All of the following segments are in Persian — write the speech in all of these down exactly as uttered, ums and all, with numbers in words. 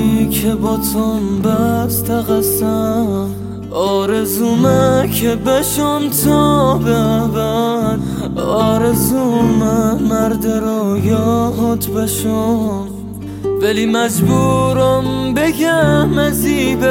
دلی که با تون بست قسم، آرزومه که بشم تا ببد، آرزومه مرد رویات بشم، ولی مجبورم بگم ازی به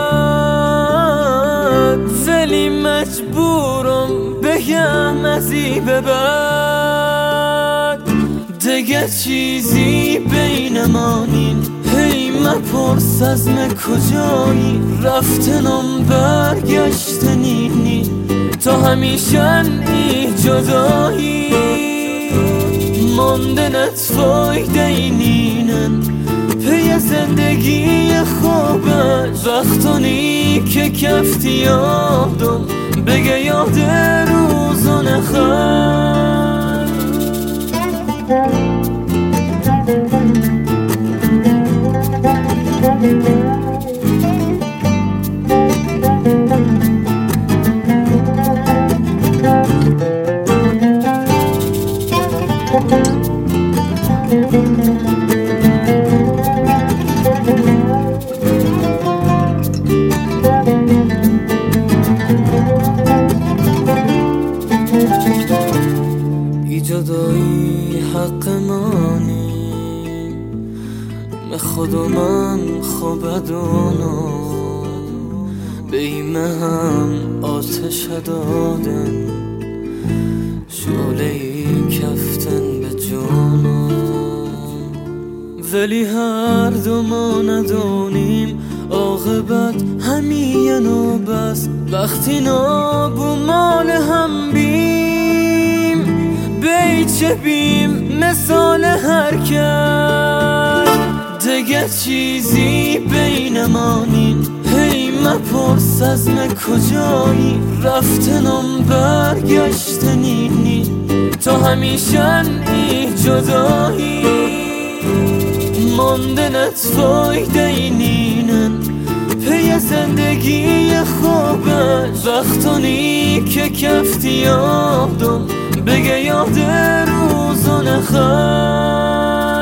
بعد، ولی مجبورم بگم ازی به بعد. دیگه چیزی بین ما نین، هی مپرس از من کجایی، رفتنم برگشت نینی، تا همیشه ای جدایی، ماندنت فایده نینن پی زندگی خوبش، وقتانی که کفتی یادم بگه یاد روزو نخواه. جدایی حق مانی من خود و من خوب دونم، بیمه هم آتش دادن، شعله کفتن به جونم، ولی هر دو ما ندونیم عاقبت همین و بس، وقتی نابو مال هم بیم بیچه بیم مثال هر کس. دیگه چیزی بین ما نین، هی مپرس از من کجایی، رفتنم برگشت نینی، تا همیشه ای جدایی، ماندنت فایده نینن پی زندگی خوبش، وقتانی که کفتی یادم بگه یاد روزو نخواه.